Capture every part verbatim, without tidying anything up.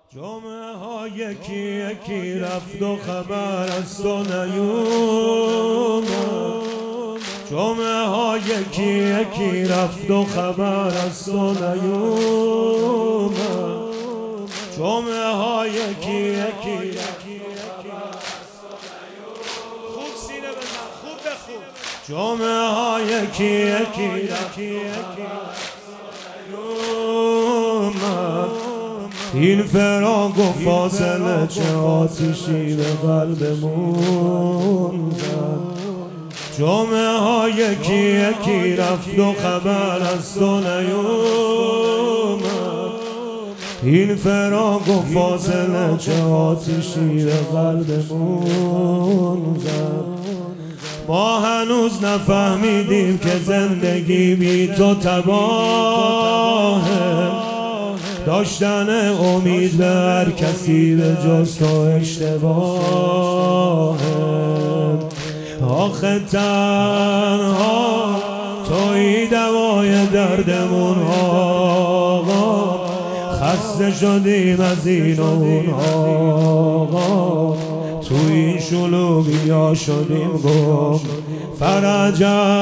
جمعه ها یکی یکی رفت و خبر از تو نیومد. جمعه ها یکی یکی رفت و خبر از تو نیومد. جمعه ها یکی یکی خوب سینه بزن، خوب بخون. جمعه ها یکی یکی این فراق و فاصله چه آتشی به قلبمون زد. جمعه ها یکی یکی رفت و خبر از تو نیومد. این فراق و فاصله چه آتشی به قلبمون زد. ما هنوز نفهمیدیم که زندگی بی تو تباهه. داشتن امید به هر کسی به جز تو اشتباهه. آخه تنها تویی دوای دردمون آقا. خسته شدیم از این و اون آقا. تو این شلوغیا شدیم گم. فرج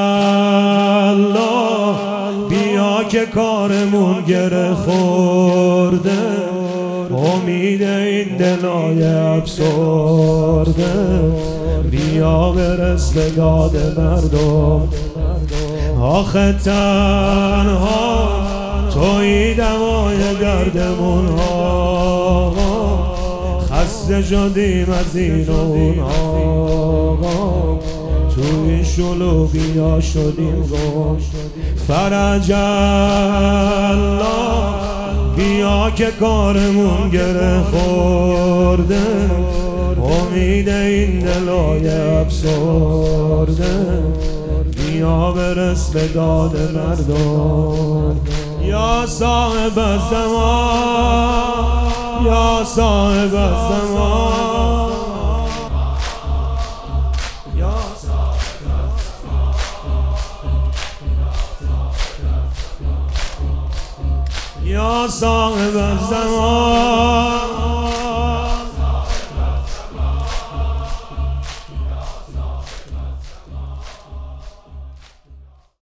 الله بیا که کارمون گره خورده. امید این دلای افسرده. بیا برس به داد مردم. آخه تنها تویی دوای دردمون آقا. خسته شدیم از این و اون آقا. توی شلوغیا شدیم گم. فرج الله بیا که کارمون گره خورده. امید این دلای افسرده. بیا برس به داد مردم. یا صاحب الزمان، یا صاحب الزمان، یا صاحب الزمان.